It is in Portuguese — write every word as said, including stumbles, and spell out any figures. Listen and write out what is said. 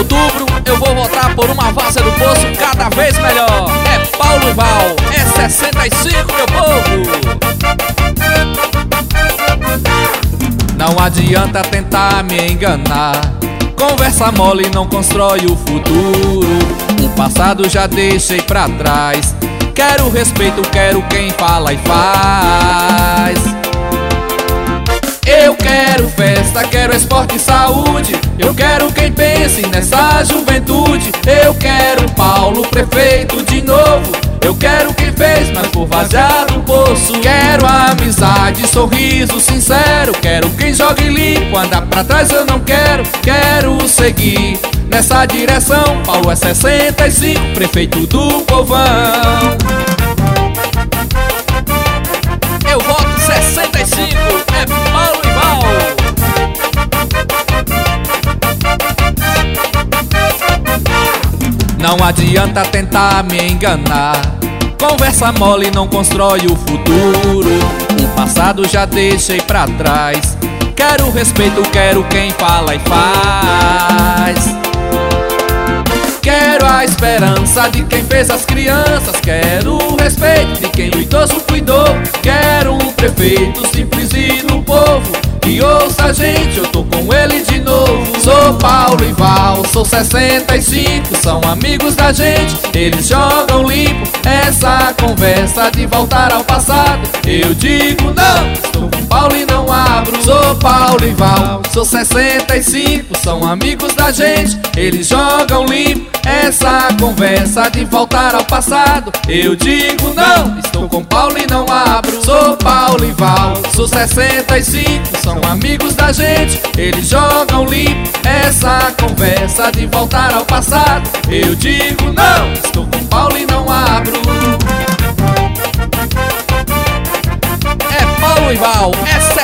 outubro eu vou votar por uma Várzea do Poço cada vez melhor. É Paulo e Val, é sessenta e cinco, meu povo. Não adianta tentar me enganar, conversa mole não constrói o futuro. O passado já deixei pra trás, quero respeito, quero quem fala e faz. Eu quero festa, quero esporte e saúde, eu quero quem pense nessa juventude. Eu quero Paulo prefeito de novo, eu quero quem fez mais por Várzea do Poço. Quero amizade, sorriso sincero, quero quem jogue limpo, andar pra trás eu não quero. Quero seguir nessa direção, Paulo é sessenta e cinco, prefeito do povão. Eu voto sessenta e cinco, é Paulo e Val. Não adianta tentar me enganar, conversa mole não constrói o futuro. O passado já deixei pra trás, quero respeito, quero quem fala e faz. Quero a esperança de quem fez as crianças, quero o respeito de quem o idoso cuidou. Quero um prefeito simples e do povo, que ouça a gente, eu tô com ele de novo. Sou Paulo e Val, sou sessenta e cinco, são amigos da gente, eles jogam limpo. Essa conversa de voltar ao passado, eu digo não, estou com Paulo e não abro. Sou Paulo e Val, sou sessenta e cinco, são amigos da gente, eles jogam limpo. Essa conversa de voltar ao passado, eu digo não, estou com Paulo e não abro. Sou Paulo e Val, sou sessenta e cinco, são amigos da gente, eles jogam limpo. Essa conversa de voltar ao passado, eu digo não, estou com Paulo e não abro. É Paulo e Val, é